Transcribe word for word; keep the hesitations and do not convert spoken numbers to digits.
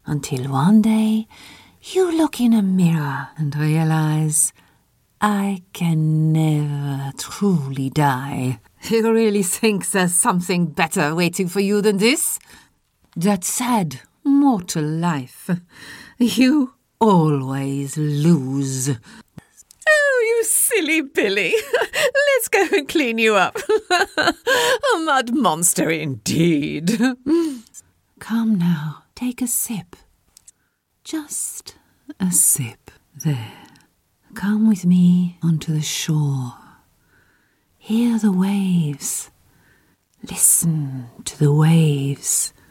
until one day you look in a mirror and realize I can never truly die. You really think there's something better waiting for you than this? That sad, mortal life. You always lose. Oh, you silly Billy. Let's go and clean you up. A mud monster indeed. Come now, take a sip. Just a sip. There. Come with me onto the shore. Hear the waves. Listen to the waves.